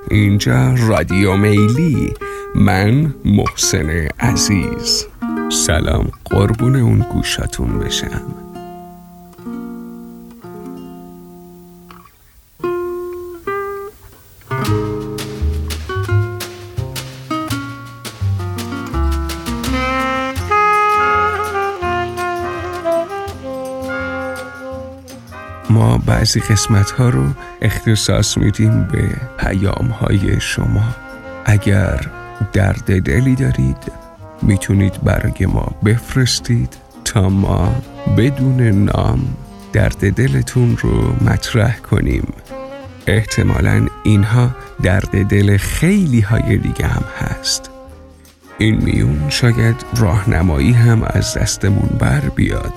اینجا رادیو میلی. من محسن عزیز. سلام، قربون اون گوشاتون بشم. ما بعضی قسمت ها رو اختصاص میدیم به پیام های شما. اگر درد دلی دارید میتونید برای ما بفرستید تا ما بدون نام درد دلتون رو مطرح کنیم. احتمالاً اینها درد دل خیلی های دیگه هم هست. این میون شاید راهنمایی هم از دستمون بر بیاد.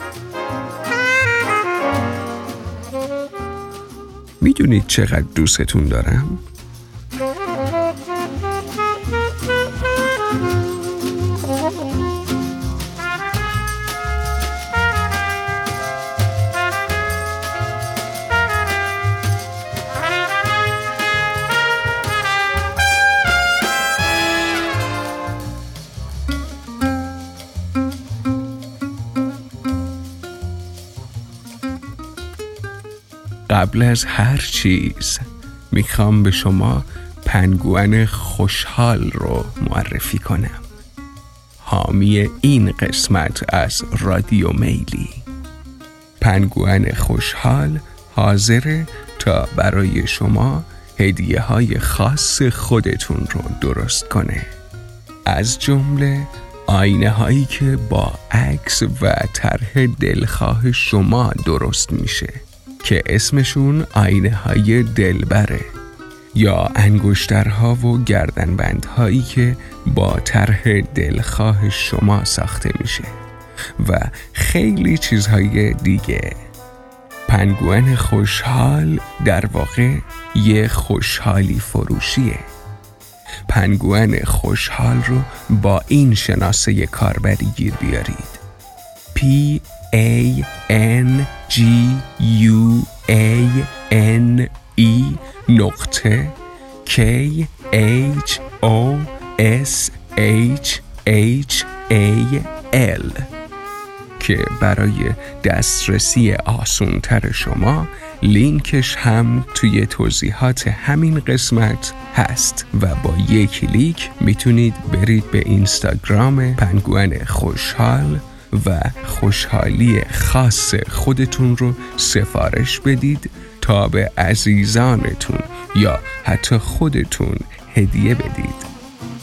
میدونید چقدر دوستتون دارم؟ قبل از هر چیز میخوام به شما پنگوئن خوشحال رو معرفی کنم، حامی این قسمت از رادیو میلی. پنگوئن خوشحال حاضره تا برای شما هدیه های خاص خودتون رو درست کنه، از جمله آینه هایی که با عکس و طرح دلخواه شما درست میشه که اسمشون آینه های دلبره، یا انگشترها و گردنبندهایی که با طرح دلخواه شما ساخته میشه و خیلی چیزهای دیگه. پنگوئن خوشحال در واقع یه خوشحالی فروشیه. پنگوئن خوشحال رو با این شناسه کاربری گیر بیارید: PANGUANE.KHOSHHAL که برای دسترسی آسان‌تر شما لینکش هم توی توضیحات همین قسمت هست و با یک کلیک میتونید برید به اینستاگرام پنگوئن خوشحال و خوشحالی خاص خودتون رو سفارش بدید تا به عزیزانتون یا حتی خودتون هدیه بدید.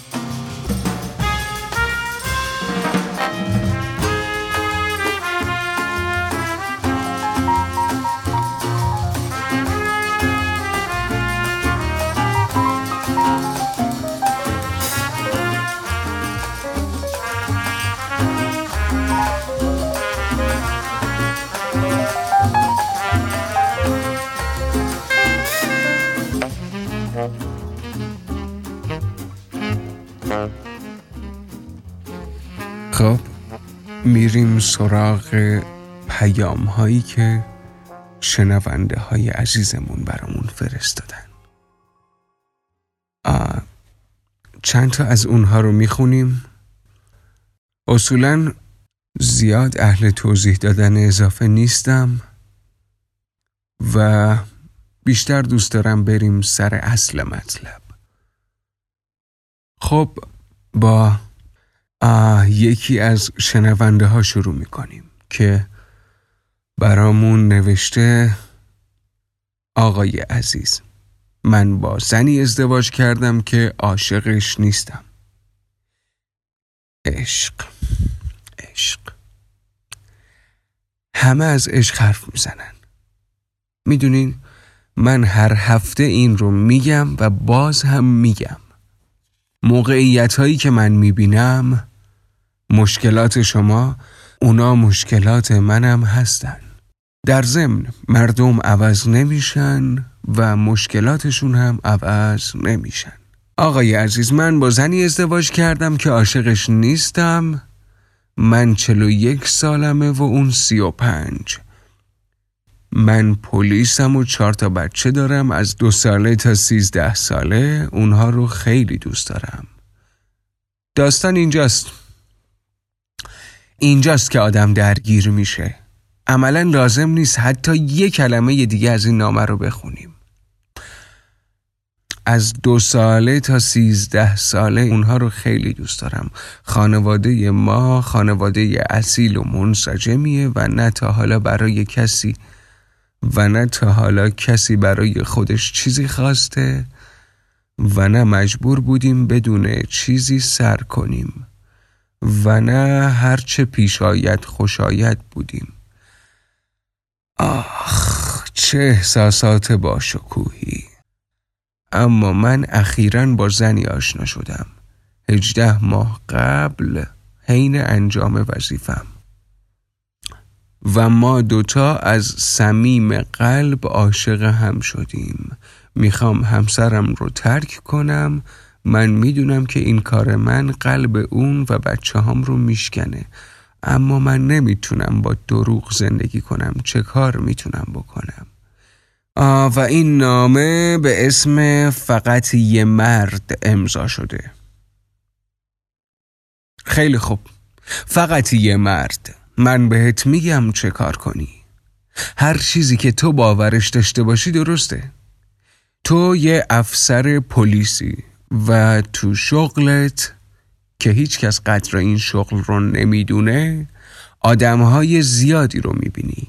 خب میریم سراغ پیام هایی که شنونده های عزیزمون برامون فرستادن. چند تا از اونها رو میخونیم. اصولاً زیاد اهل توضیح دادن اضافه نیستم و بیشتر دوست دارم بریم سر اصل مطلب. خب با یکی از شنونده ها شروع میکنیم که برامون نوشته: آقای عزیز، من با زنی ازدواج کردم که عاشقش نیستم. عشق همه از عشق حرف میزنن. میدونین من هر هفته این رو میگم و باز هم میگم. موقعیت هایی که من میبینم، مشکلات شما اونا مشکلات منم هستن. در ضمن مردم عوض نمیشن و مشکلاتشون هم عوض نمیشن. آقای عزیز، من با زنی ازدواج کردم که عاشقش نیستم. من 41 سالمه و اون 35. من پلیسم و 4 تا بچه دارم از 2 ساله تا 13 ساله. اونها رو خیلی دوست دارم. داستان اینجاست که آدم درگیر میشه. عملا لازم نیست حتی 1 کلمه دیگه از این نامه رو بخونیم. از 2 ساله تا 13 ساله اونها رو خیلی دوست دارم. خانواده ما خانواده اصیل و منسجمیه و نه تا حالا کسی برای خودش چیزی خواسته و نه مجبور بودیم بدون چیزی سر کنیم و نه هرچه پیش آید خوش آید بودیم. آخ، چه احساسات باشکوهی. اما من اخیراً با زنی آشنا شدم 18 ماه قبل حین انجام وظیفم و ما 2 تا از صمیم قلب عاشق هم شدیم. میخوام همسرم رو ترک کنم. من میدونم که این کار من قلب اون و بچه هم رو میشکنه، اما من نمیتونم با دروغ زندگی کنم. چه کار میتونم بکنم؟ و این نامه به اسم فقط یه مرد امضا شده. خیلی خوب، فقط یه مرد. من بهت میگم چه کار کنی. هر چیزی که تو باورش داشته باشی درسته. تو یه افسر پلیسی و تو شغلت که هیچ کس قدر این شغل رو نمیدونه آدمهای زیادی رو میبینی.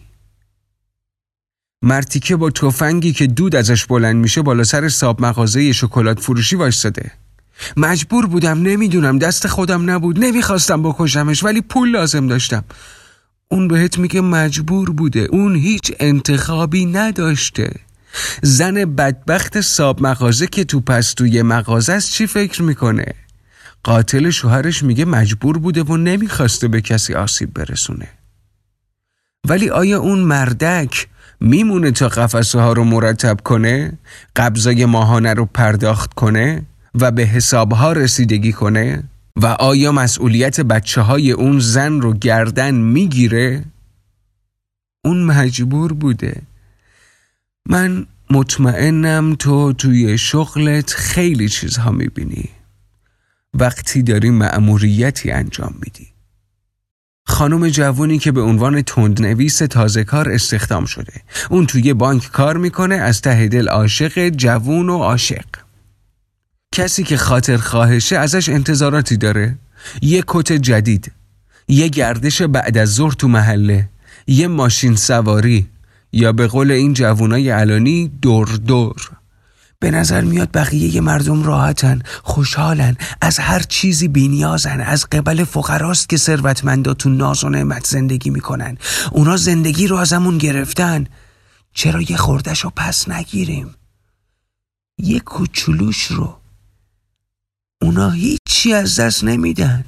مردی که با تفنگی که دود ازش بلند میشه بالا سر صاحب مغازه شکلات فروشی وایساده. مجبور بودم، نمیدونم، دست خودم نبود، نمیخواستم بکشمش ولی پول لازم داشتم. اون بهت میگه مجبور بوده، اون هیچ انتخابی نداشته. زن بدبخت صاحب مغازه که تو پستوی مغازه است چی فکر میکنه؟ قاتل شوهرش میگه مجبور بوده و نمیخواسته به کسی آسیب برسونه. ولی آیا اون مردک میمونه تا قفسه ها رو مرتب کنه، قبضای ماهانه رو پرداخت کنه و به حسابها رسیدگی کنه؟ و آیا مسئولیت بچه های اون زن رو گردن میگیره؟ اون مجبور بوده. من مطمئنم تو توی شغلت خیلی چیزها میبینی وقتی داری مأموریتی انجام میدی. خانم جوونی که به عنوان تندنویس تازه کار استخدام شده، اون توی بانک کار میکنه، از ته دل عاشق، جوون و عاشق. کسی که خاطر خواهشه ازش انتظاراتی داره. یه کت جدید، یه گردش بعد از ظهر تو محله، یه ماشین سواری، یا به قول این جوونای الانی دور دور. به نظر میاد بقیه مردم راحتن، خوشحالن، از هر چیزی بی‌نیازن. از قبل فقراست که ثروتمندا تو ناز و نعمت زندگی میکنن. اونا زندگی رو ازمون گرفتن. چرا یه خورده‌شو پس نگیریم؟ یه کوچولوش رو. اونا هیچی از دست نمیدن.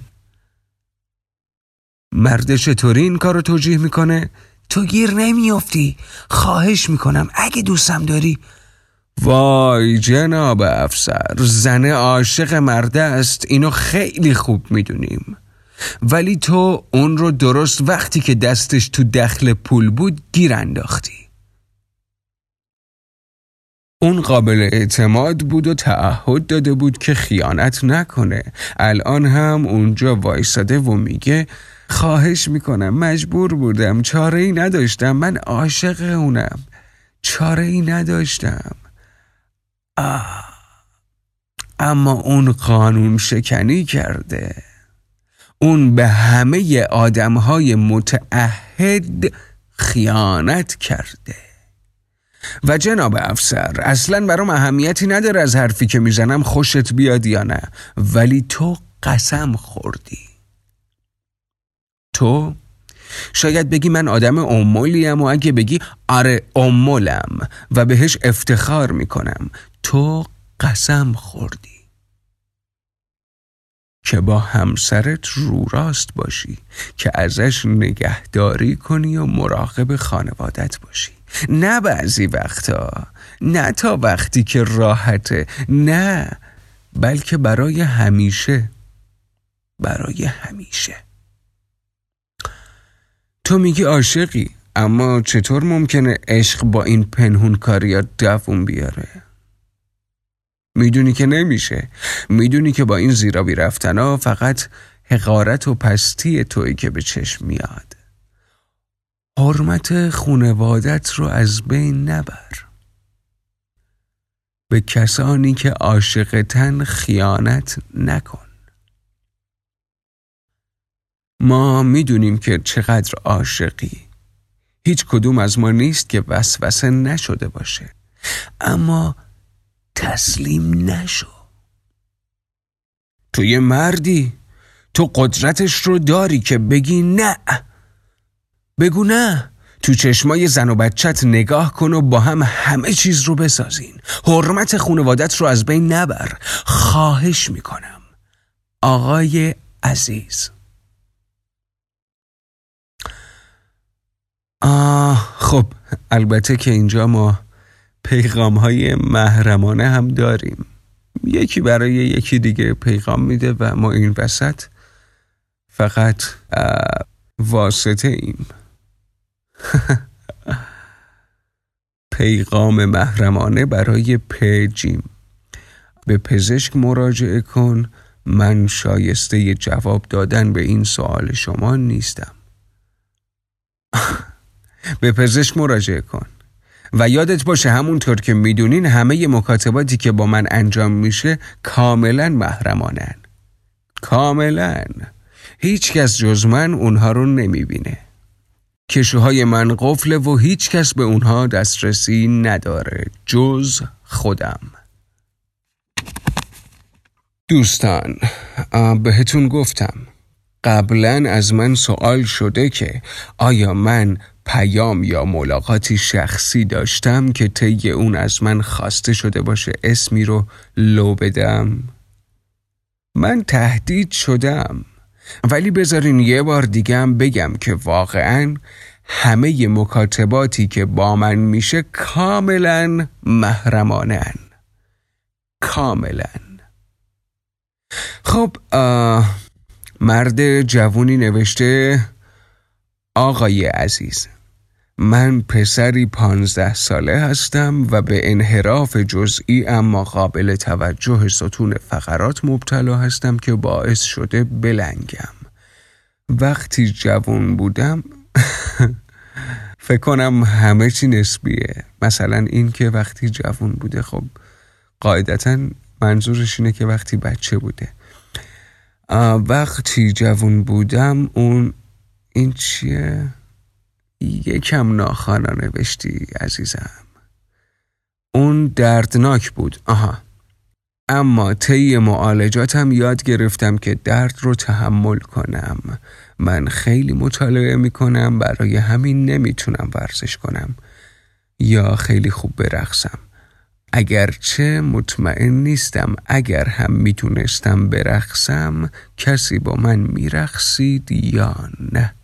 مرد چطوری این کارو توجیه میکنه؟ تو گیر نمیافتی. خواهش میکنم اگه دوستم داری. وای جناب افسر، زن عاشق مرده است، اینو خیلی خوب میدونیم. ولی تو اون رو درست وقتی که دستش تو دخل پول بود گیر انداختی. اون قابل اعتماد بود و تعهد داده بود که خیانت نکنه. الان هم اونجا وایساده و میگه خواهش میکنم، مجبور بودم، چاره ای نداشتم، من عاشق اونم، چاره ای نداشتم. اما اون قانون شکنی کرده. اون به همه آدمهای متعهد خیانت کرده. و جناب افسر، اصلا برام اهمیتی نداره از حرفی که میزنم خوشت بیاد یا نه، ولی تو قسم خوردی. تو شاید بگی من آدم امولیم و اگه بگی آره امولم و بهش افتخار میکنم، تو قسم خوردی که با همسرت رو راست باشی، که ازش نگهداری کنی و مراقب خانوادت باشی. نه بعضی وقتا، نه تا وقتی که راحته، نه، بلکه برای همیشه. برای همیشه. تو میگی عاشقی، اما چطور ممکنه عشق با این پنهون کاریات دووم بیاره؟ میدونی که نمیشه. میدونی که با این زیرابی رفتنا فقط حقارت و پستی تویی که به چشم میاد. حرمت خانوادت رو از بین نبر. به کسانی که عاشقتن خیانت نکن. ما میدونیم که چقدر عاشقی. هیچ کدوم از ما نیست که وسوسه نشده باشه. اما تسلیم نشو. تو یه مردی. تو قدرتش رو داری که بگی نه. بگو نه. تو چشمای زن و بچت نگاه کن و با هم همه چیز رو بسازین. حرمت خانوادت رو از بین نبر. خواهش میکنم. آقای عزیز. خب البته که اینجا ما پیغام‌های محرمانه هم داریم. یکی برای یکی دیگه پیغام میده و ما این وسط فقط واسطه ایم. پیغام محرمانه برای پیجیم. به پزشک مراجعه کن. من شایسته جواب دادن به این سوال شما نیستم. به پزشک مراجعه کن. و یادت باشه همونطور که میدونین همه مکاتباتی که با من انجام میشه کاملا محرمانن. کاملا. هیچ کس جز من اونها رو نمیبینه. کشوهای من قفله و هیچ کس به اونها دسترسی نداره جز خودم. دوستان، بهتون گفتم قبلا از من سوال شده که آیا من پیام یا ملاقاتی شخصی داشتم که طی اون از من خواسته شده باشه اسمی رو لو بدم؟ من تهدید شدم. ولی بذارین یه بار دیگه هم بگم که واقعاً همه مکاتباتی که با من میشه کاملاً محرمانه‌اند. کاملاً. خب مرد جوونی نوشته آقای عزیز، من پسری 15 ساله هستم و به انحراف جزئی اما قابل توجه ستون فقرات مبتلا هستم که باعث شده بلنگم. وقتی جوان بودم فکر کنم همه چی نسبیه. مثلا این که وقتی جوان بوده، خب قاعدتاً منظورش اینه که وقتی بچه بوده. وقتی جوان بودم این چیه؟ یکم ناخوانا نوشتی عزیزم. اون دردناک بود. اما طی معالجاتم یاد گرفتم که درد رو تحمل کنم. من خیلی مطالعه میکنم، برای همین نمیتونم ورزش کنم یا خیلی خوب برقصم. اگرچه مطمئن نیستم اگر هم میتونستم برقصم کسی با من میرقصید یا نه.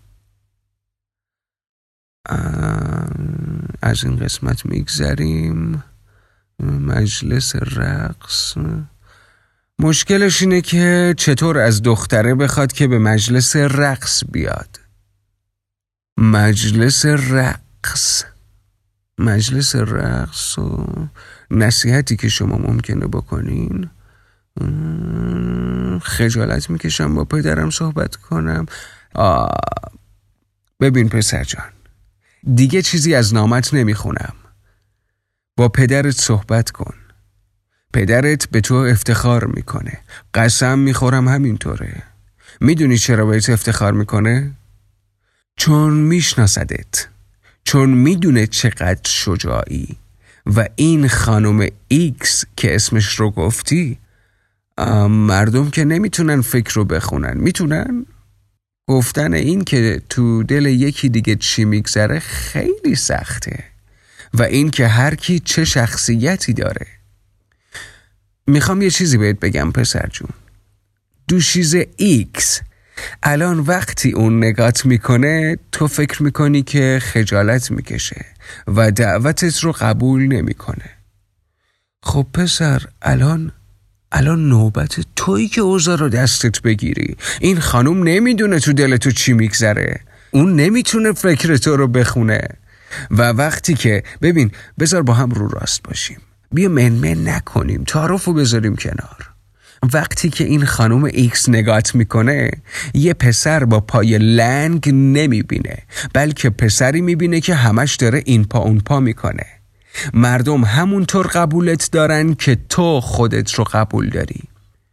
از این قسمت میگذریم. مجلس رقص. مشکلش اینه که چطور از دختره بخواد که به مجلس رقص بیاد. مجلس رقص و نصیحتی که شما ممکنه بکنین. خجالت میکشم با پدرم صحبت کنم. ببین پسر جان، دیگه چیزی از نامت نمیخونم. با پدرت صحبت کن. پدرت به تو افتخار میکنه. قسم میخورم همینطوره. میدونی چرا بهت افتخار میکنه؟ چون میشناسدت. چون میدونه چقدر شجاعی. و این خانم ایکس که اسمش رو گفتی، مردم که نمیتونن فکر رو بخونن. میتونن؟ گفتن این که تو دل یکی دیگه چی میگذره خیلی سخته. و این که هر کی چه شخصیتی داره. میخوام یه چیزی بهت بگم پسر جون. دوشیز ایکس الان وقتی اون نگات میکنه تو فکر میکنی که خجالت میکشه و دعوتت رو قبول نمیکنه. خب پسر، الان نوبت تویی که اوضاع رو دستت بگیری. این خانوم نمیدونه تو دل تو چی میگذره. اون نمیتونه فکر تو رو بخونه. و وقتی که ببین، بذار با هم رو راست باشیم، بیا منمن نکنیم، تعارفو بذاریم کنار. وقتی که این خانم ایکس نگات میکنه، یه پسر با پای لنگ نمیبینه، بلکه پسری میبینه که همش داره این پا اون پا میکنه. مردم همونطور قبولت دارن که تو خودت رو قبول داری.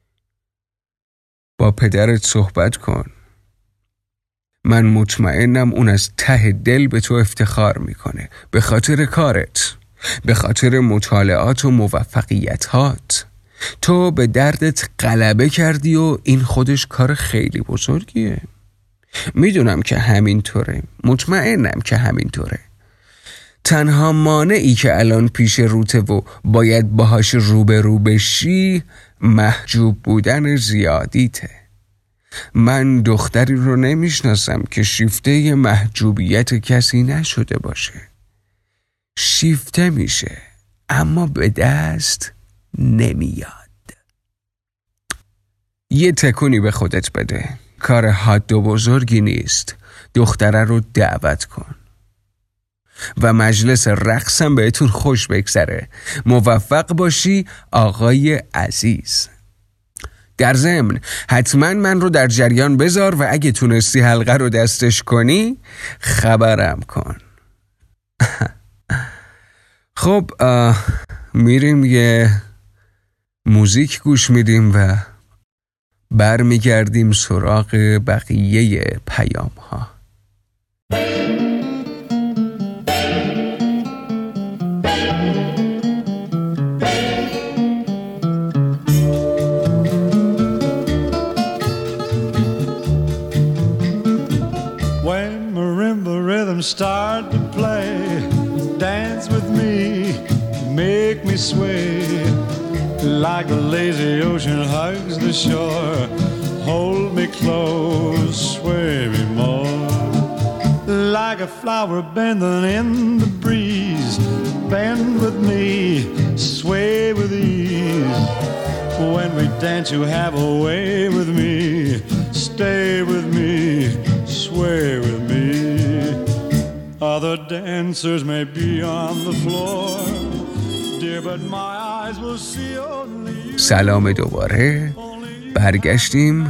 با پدرت صحبت کن. من مطمئنم اون از ته دل به تو افتخار میکنه، به خاطر کارت، به خاطر مطالعات و موفقیتات. تو به دردت غلبه کردی و این خودش کار خیلی بزرگیه. میدونم که همینطوره، مطمئنم که همینطوره. تنها مانعی که الان پیش روته و باید باهاش روبرو بشی محجوب بودن زیادیته. من دختری رو نمیشناسم که شیفته محجوبیت کسی نشده باشه. شیفته میشه اما به دست نمیاد. یه تکونی به خودت بده. کار حاد و بزرگی نیست. دختره رو دعوت کن و مجلس رقصم بهتون خوش بگذره. موفق باشی آقای عزیز. در ضمن حتما من رو در جریان بذار و اگه تونستی حلقه رو دستش کنی خبرم کن. خب میریم یه موزیک گوش میدیم و برمیگردیم سراغ بقیه پیام ها. When marimba rhythms start to play, dance with me, make me sway, like the lazy ocean hugs the shore. Hold me close, sway me more, like a flower bending in the breeze. Bend with me, sway with ease. When we dance you have a way with me. Stay with me, sway with me. Other dancers may be on the floor, dear, but my eyes will see only you. سلام دوباره. برگشتیم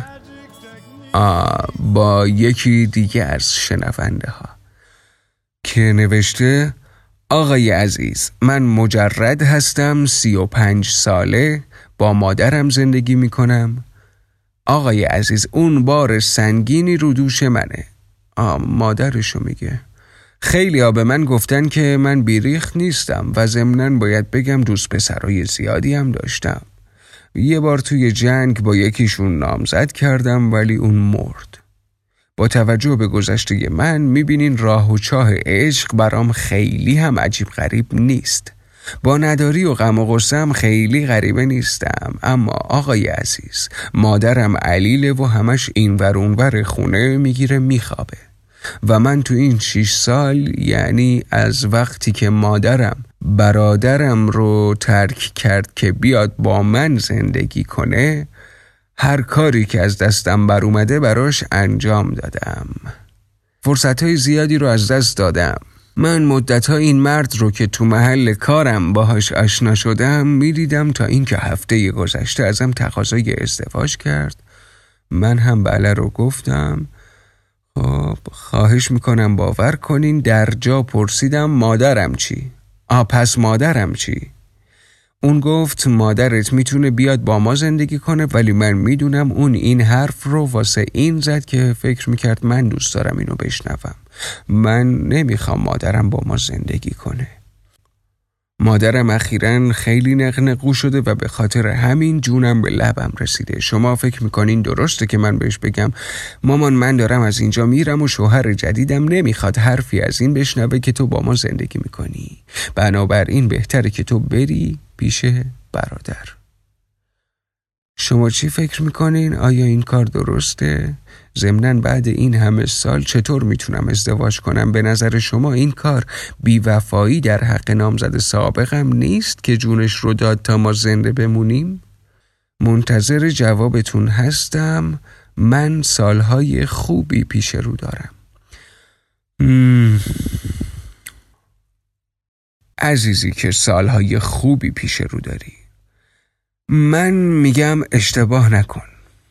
با یکی دیگه از شنونده ها که نوشته: آقای عزیز، من مجرد هستم، 35 ساله، با مادرم زندگی میکنم. آقای عزیز، اون بار سنگینی رو دوش منه. مادرشو میگه. خیلی ها به من گفتن که من بیریخت نیستم و ضمناً باید بگم دوست پسرای زیادی هم داشتم. یه بار توی جنگ با یکیشون نامزد کردم ولی اون مرد. با توجه به گذشته من میبینین راه و چاه عشق برام خیلی هم عجیب غریب نیست. با نداری و غم و غصه‌ام خیلی غریبه نیستم. اما آقای عزیز، مادرم علیله و همش اینور اونور خونه میگیره میخوابه و من تو این 6 سال، یعنی از وقتی که مادرم برادرم رو ترک کرد که بیاد با من زندگی کنه، هر کاری که از دستم بر اومده براش انجام دادم. فرصتهای زیادی رو از دست دادم. من مدتها این مرد رو که تو محل کارم باهاش آشنا شدم میدیدم تا اینکه هفته گذشته ازم تقاضای ازدواج کرد. من هم بله رو گفتم. خب خواهش میکنم باور کنین در جا پرسیدم مادرم چی؟ پس مادرم چی؟ اون گفت مادرت میتونه بیاد با ما زندگی کنه، ولی من میدونم اون این حرف رو واسه این زد که فکر میکرد من دوست دارم اینو بشنوم. من نمیخوام مادرم با ما زندگی کنه. مادرم اخیراً خیلی نقنقو شده و به خاطر همین جونم به لبم رسیده. شما فکر میکنین درسته که من بهش بگم مامان من دارم از اینجا میرم و شوهر جدیدم نمیخواد حرفی از این بشنوه که تو با ما زندگی میکنی، بنابراین بهتره که تو بری پیش برادر. شما چی فکر میکنین؟ آیا این کار درسته؟ ضمناً بعد این همه سال چطور میتونم ازدواج کنم؟ به نظر شما این کار بیوفایی در حق نامزد سابقم نیست که جونش رو داد تا ما زنده بمونیم؟ منتظر جوابتون هستم. من سالهای خوبی پیش رو دارم. عزیزی که سالهای خوبی پیش رو داری، من میگم اشتباه نکن.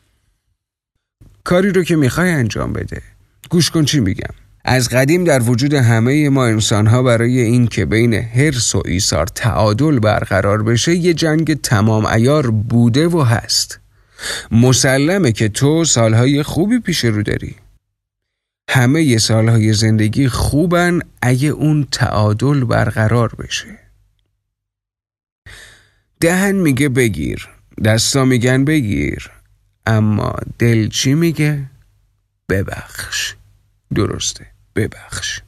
کاری رو که میخوای انجام بده. گوش کن چی میگم. از قدیم در وجود همه ما انسانها برای این که بین حرص و ایثار تعادل برقرار بشه یه جنگ تمام عیار بوده و هست. مسلمه که تو سالهای خوبی پیش رو داری. همه ی سالهای زندگی خوبن اگه اون تعادل برقرار بشه. دهن میگه بگیر، دستا میگن بگیر، اما دل چی میگه؟ ببخش. درسته، ببخش.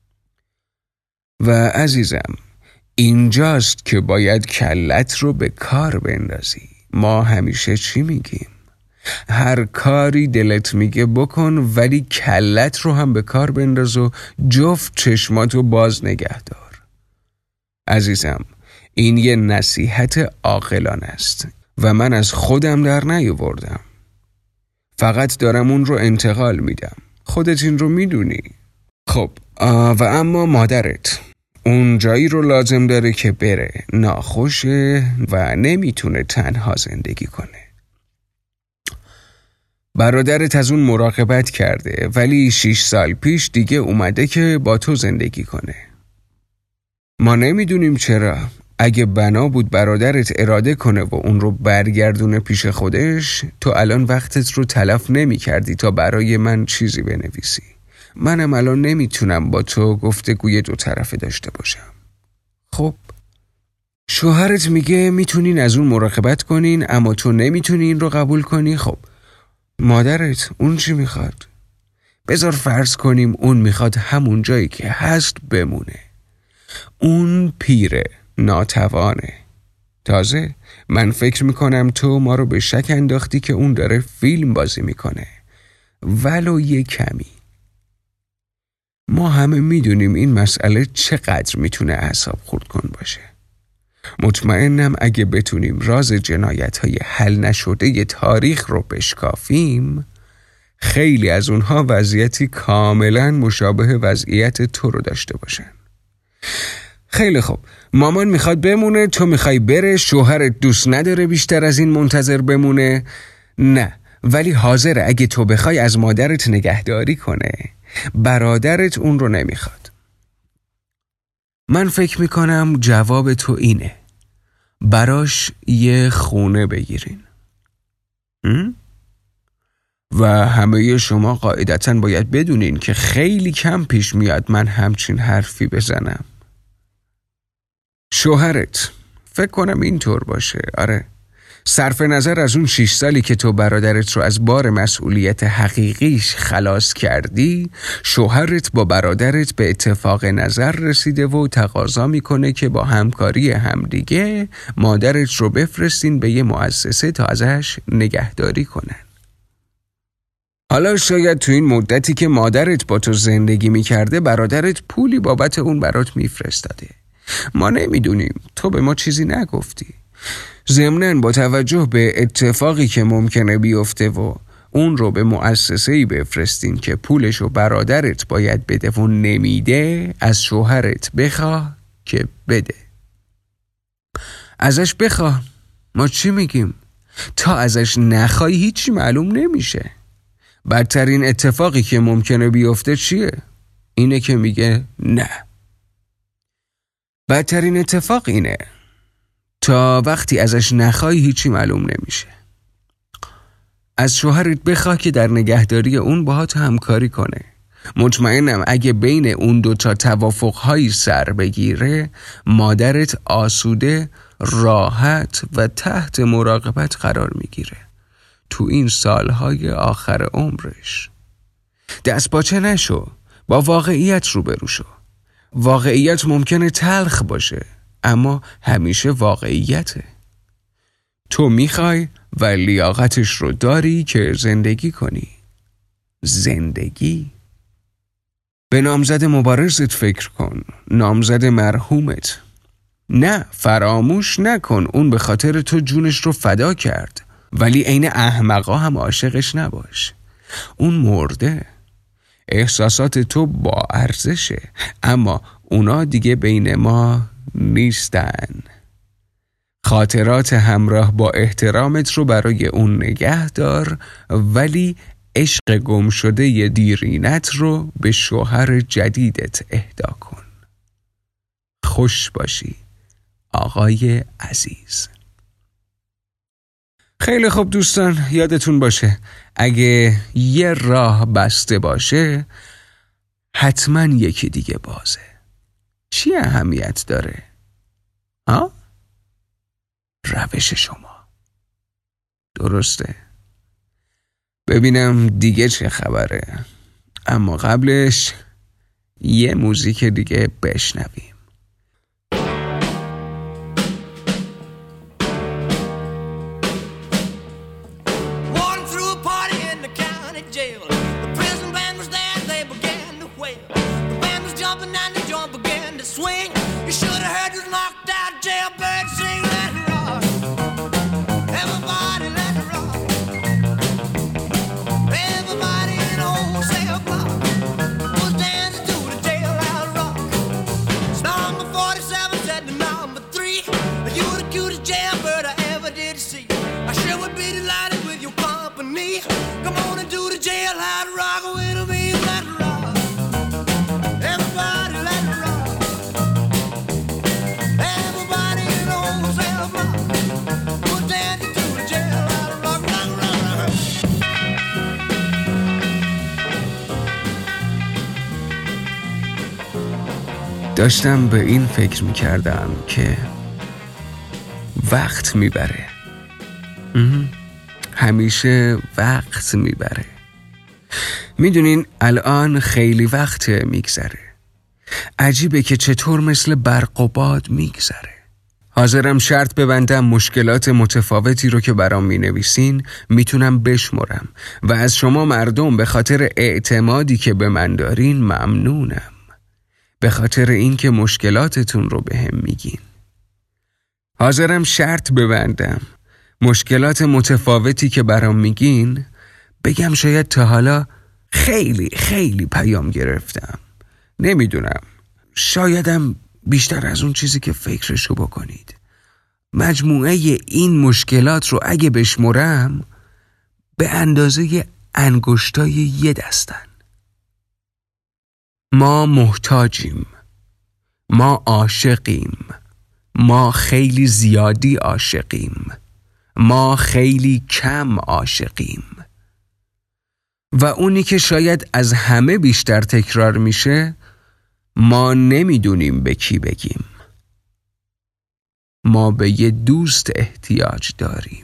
و عزیزم، اینجاست که باید کلت رو به کار بندازی. ما همیشه چی میگیم؟ هر کاری دلت میگه بکن، ولی کلت رو هم به کار بنداز و جفت چشماتو باز نگه دار. عزیزم، این یه نصیحت عاقلانه است و من از خودم در نیاوردم. فقط دارم اون رو انتقال میدم. خودت این رو میدونی. خب، و اما مادرت اون جایی رو لازم داره که بره. ناخوشه و نمیتونه تنها زندگی کنه. برادرت از اون مراقبت کرده، ولی 6 سال پیش دیگه اومده که با تو زندگی کنه. ما نمیدونیم چرا. اگه بنا بود برادرت اراده کنه و اون رو برگردونه پیش خودش، تو الان وقتت رو تلف نمی کردی تا برای من چیزی بنویسی. منم الان نمیتونم با تو گفتگوی 2 طرفه داشته باشم. خب، شوهرت میگه میتونین از اون مراقبت کنین، اما تو نمیتونی این رو قبول کنی. خب، مادرت اون چی میخواد؟ بذار فرض کنیم اون میخواد همون جایی که هست بمونه. اون پیره، ناتوانه. تازه من فکر میکنم تو ما رو به شک انداختی که اون داره فیلم بازی میکنه، ولو یه کمی. ما همه میدونیم این مسئله چقدر میتونه اعصاب خورد کن باشه. مطمئنم اگه بتونیم راز جنایت‌های حل نشده تاریخ رو بشکافیم، خیلی از اونها وضعیتی کاملا مشابه وضعیت تو رو داشته باشن. خیلی خوب، مامان میخواد بمونه، تو میخوای بره، شوهرت دوست نداره بیشتر از این منتظر بمونه. نه، ولی حاضره اگه تو بخوای از مادرت نگهداری کنه. برادرت اون رو نمیخواد. من فکر میکنم جواب تو اینه: براش یه خونه بگیرین. و همه شما قاعدتاً باید بدونین که خیلی کم پیش میاد من همچین حرفی بزنم. شوهرت فکر کنم اینطور باشه. آره، صرف نظر از اون 6 سالی که تو برادرت رو از بار مسئولیت حقیقیش خلاص کردی، شوهرت با برادرت به اتفاق نظر رسیده و تقاضا میکنه که با همکاری همدیگه مادرت رو بفرستین به یه مؤسسه تا ازش نگهداری کنن. حالا شاید تو این مدتی که مادرت با تو زندگی میکرده برادرت پولی بابت اون برات میفرستاده. ما نمیدونیم، تو به ما چیزی نگفتی. ضمناً با توجه به اتفاقی که ممکنه بیفته و اون رو به مؤسسه‌ای بفرستین که پولشو برادرت باید بده و نمیده، از شوهرت بخواه که بده. ازش بخواه. ما چی میگیم؟ تا ازش نخوای هیچی معلوم نمیشه. بدترین اتفاقی که ممکنه بیفته چیه؟ اینه که میگه نه. بدترین اتفاق اینه. تا وقتی ازش نخوای هیچی معلوم نمیشه. از شوهرت بخواه که در نگهداری اون باهات همکاری کنه. مطمئنم اگه بین اون 2 توافقهایی سر بگیره، مادرت آسوده، راحت و تحت مراقبت قرار میگیره تو این سالهای آخر عمرش. دست باچه نشو، با واقعیت روبرو شو. واقعیت ممکنه تلخ باشه، اما همیشه واقعیته. تو میخوای و لیاقتش رو داری که زندگی کنی. زندگی؟ به نامزد مبارزت فکر کن، نامزد مرحومت. نه، فراموش نکن اون به خاطر تو جونش رو فدا کرد، ولی عین احمقا هم عاشقش نباش. اون مرده. احساسات تو با ارزشه، اما اونا دیگه بین ما نیستن. خاطرات همراه با احترامت رو برای اون نگه دار، ولی عشق گم شده ی دیرینت رو به شوهر جدیدت اهدا کن. خوش باشی آقای عزیز. خیلی خوب دوستان، یادتون باشه اگه یه راه بسته باشه حتما یکی دیگه بازه. چی اهمیت داره؟ ها؟ روش شما. درسته؟ ببینم دیگه چه خبره. اما قبلش یه موزیک دیگه بشنویم. داشتم به این فکر می‌کردم که وقت میبره. همیشه وقت میبره. میدونین الان خیلی وقت میگذره. عجیبه که چطور مثل برق و باد میگذره. حاضرم شرط ببندم مشکلات متفاوتی رو که برام مینویسین میتونم بشمرم و از شما مردم به خاطر اعتمادی که به من دارین ممنونم. به خاطر اینکه مشکلاتتون رو بهم میگین. حاضرم شرط ببندم مشکلات متفاوتی که برام میگین بگم شاید تا حالا خیلی خیلی پیام گرفتم. نمیدونم، شایدم بیشتر از اون چیزی که فکرشو بکنید. مجموعه این مشکلات رو اگه بشمرم به اندازه انگشتای یه دستن. ما محتاجیم، ما عاشقیم، ما خیلی زیادی عاشقیم، ما خیلی کم عاشقیم. و اونی که شاید از همه بیشتر تکرار میشه، ما نمیدونیم به کی بگیم. ما به یه دوست احتیاج داریم.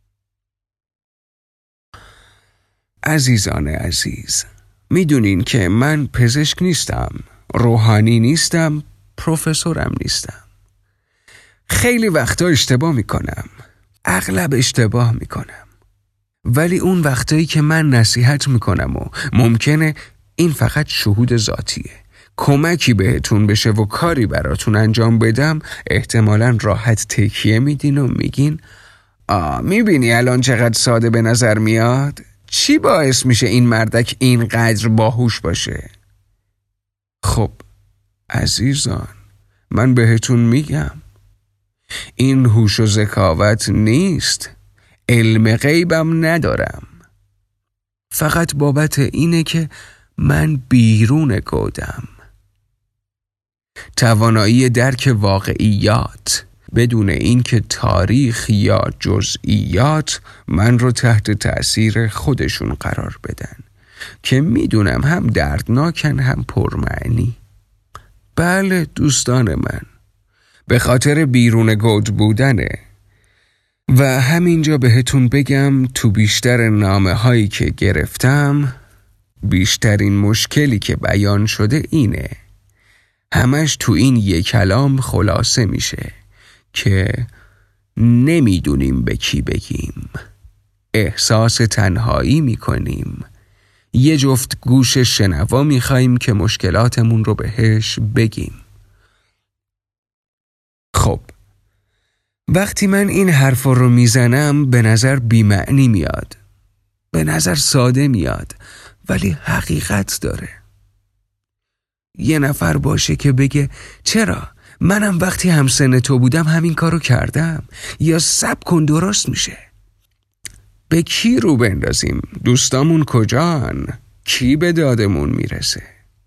عزیزان عزیز، میدونین که من پزشک نیستم، روحانی نیستم، پروفسورم نیستم. خیلی وقتا اشتباه میکنم، اغلب اشتباه میکنم. ولی اون وقتایی که من نصیحت میکنم و ممکنه این فقط شهود ذاتیه، کمکی بهتون بشه و کاری براتون انجام بدم، احتمالاً راحت تکیه میدین و میگین میبینی الان چقدر ساده به نظر میاد؟ چی باعث میشه این مردک اینقدر باهوش باشه؟ خب عزیزان، من بهتون میگم این هوش و ذکاوت نیست. علم غیبم ندارم. فقط بابت اینه که من بیرون گودم. توانایی درک واقعیات بدون اینکه تاریخ یا جزئیات من رو تحت تأثیر خودشون قرار بدن که میدونم هم دردناکن هم پرمعنی. بله دوستان من، به خاطر بیرون گود بودنه. و همینجا بهتون بگم تو بیشتر نامه هایی که گرفتم بیشترین مشکلی که بیان شده اینه، همش تو این یک کلام خلاصه میشه که نمیدونیم به کی بگیم، احساس تنهایی میکنیم، یه جفت گوش شنوا میخواییم که مشکلاتمون رو بهش بگیم. خب وقتی من این حرفا رو میزنم به نظر بی‌معنی میاد، به نظر ساده میاد، ولی حقیقت داره. یه نفر باشه که بگه چرا؟ منم وقتی همسن تو بودم همین کارو کردم. یا صبر کن درست میشه. به کی رو بندازیم؟ دوستامون کجان؟ کی به دادمون میرسه؟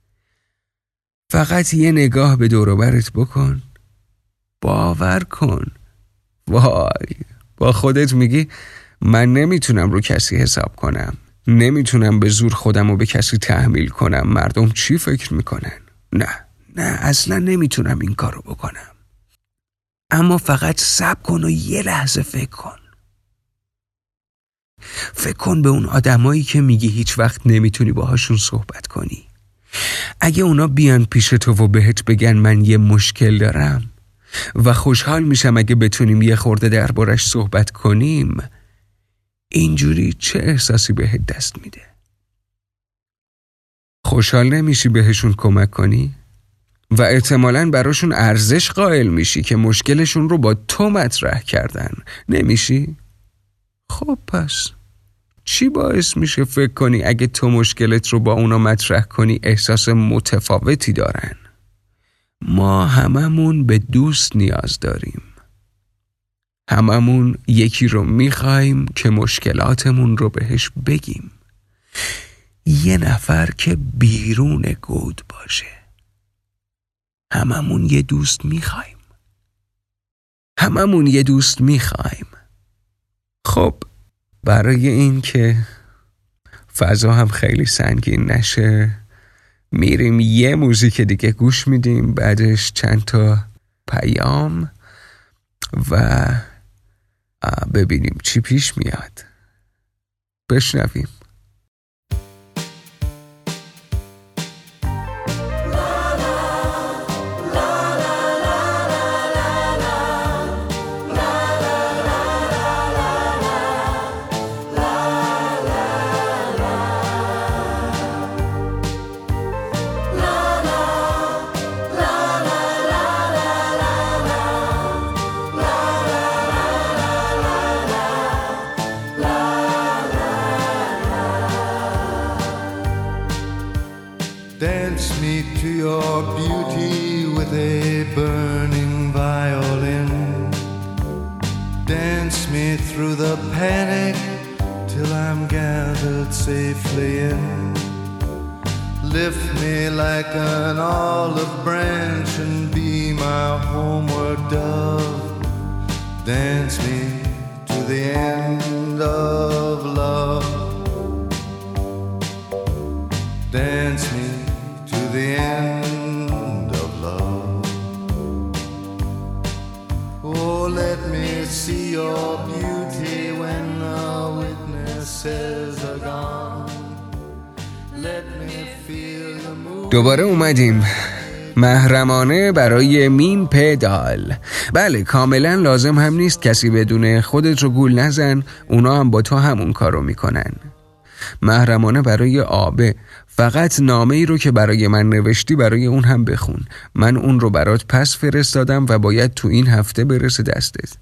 فقط یه نگاه به دور و برت بکن. باور کن. وای، با خودت میگی من نمیتونم رو کسی حساب کنم. نمیتونم به زور خودم رو به کسی تحمیل کنم. مردم چی فکر میکنن؟ نه اصلا نمیتونم این کارو بکنم. اما فقط صبر کن و یه لحظه فکر کن. فکر کن به اون آدمایی که میگی هیچ وقت نمیتونی باهاشون صحبت کنی. اگه اونا بیان پیش تو و بهت بگن من یه مشکل دارم و خوشحال میشم اگه بتونیم یه خورده دربارش صحبت کنیم، اینجوری چه احساسی بهت دست میده؟ خوشحال نمیشی بهشون کمک کنی؟ و احتمالاً براشون ارزش قائل میشی که مشکلشون رو با تو مطرح کردن. نمیشی؟ خب پس چی باعث میشه فکر کنی اگه تو مشکلت رو با اونا مطرح کنی احساس متفاوتی دارن؟ ما هممون به دوست نیاز داریم. هممون یکی رو میخوایم که مشکلاتمون رو بهش بگیم. یه نفر که بیرون گود باشه. هممون یه دوست میخوایم. خب برای این که فضا هم خیلی سنگین نشه، میریم یه موزیک دیگه گوش میدیم، بعدش چند تا پیام و ببینیم چی پیش میاد. بشنویم. Dance me to your beauty with a burning violin. Dance me through the panic till I'm gathered safely in. Lift me like an olive branch and be my homeward dove. Dance me to the end of love. Dance me to the end of love. Oh, let me see your beauty when the witnesses are gone. Let me feel the moon. دوباره اومدیم. محرمانه برای میم پدال. بله، کاملا لازم هم نیست کسی بدونه. خودت رو گول نزن، اونا هم با تو همون کارو میکنن. محرمانه برای آبه. فقط نامه ای رو که برای من نوشتی برای اون هم بخون. من اون رو برات پس فرستادم و باید تو این هفته برسه دستت.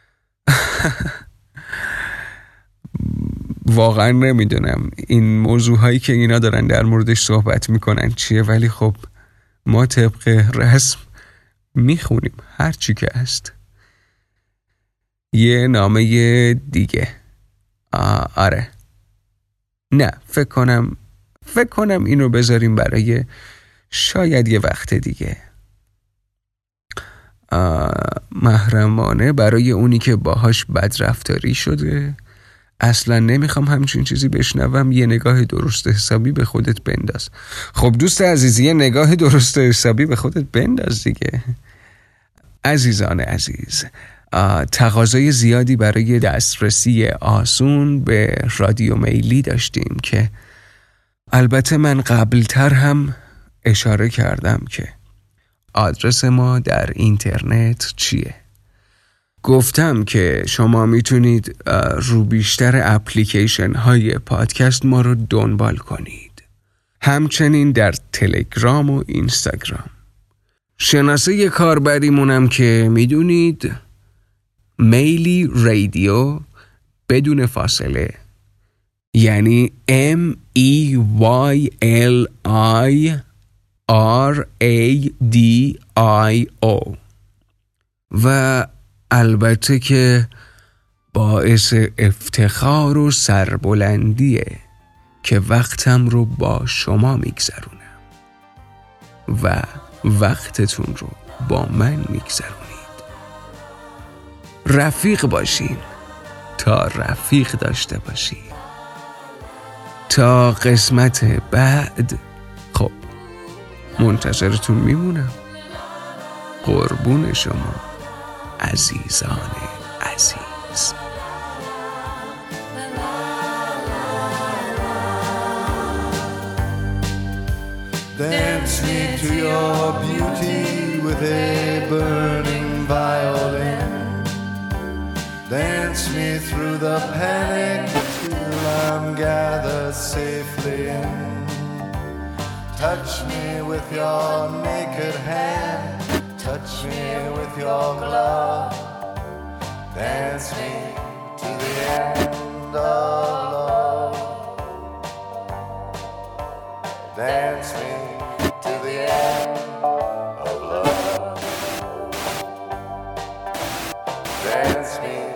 واقعا نمیدونم این موضوعهایی که اینا دارن در موردش صحبت میکنن چیه، ولی خب ما طبق رسم میخونیم هر چی که هست. یه نامه دیگه. آره، نه فکر کنم اینو بذاریم برای شاید یه وقت دیگه. محرمانه برای اونی که باهاش بدرفتاری شده. اصلا نمیخوام همچین چیزی بشنوم. یه نگاه درست حسابی به خودت بنداز. خب دوست عزیز، یه نگاه درست حسابی به خودت بنداز دیگه. عزیزان عزیز، تقاضای زیادی برای دسترسی آسون به رادیو میلی داشتیم که البته من قبلتر هم اشاره کردم که آدرس ما در اینترنت چیه. گفتم که شما میتونید رو بیشتر اپلیکیشن های پادکست ما رو دنبال کنید. همچنین در تلگرام و اینستاگرام. شناسه کاربریمونم که میدونید میلی رادیو بدون فاصله یعنی MEYLIRADIO. و البته که باعث افتخار و سربلندیه که وقتم رو با شما میگذرونم و وقتتون رو با من میگذرونید. رفیق باشین تا رفیق داشته باشین. تا قسمت بعد خب منتظرتون میمونم. قربون شما عزیزان عزیز. Dance me to your beauty with a burning violin. Dance me through the panic till I'm gathered safely in. Touch me with your naked hand. Touch me with your glove. Dance me to the end of love. Dance me to the end of love. Dance me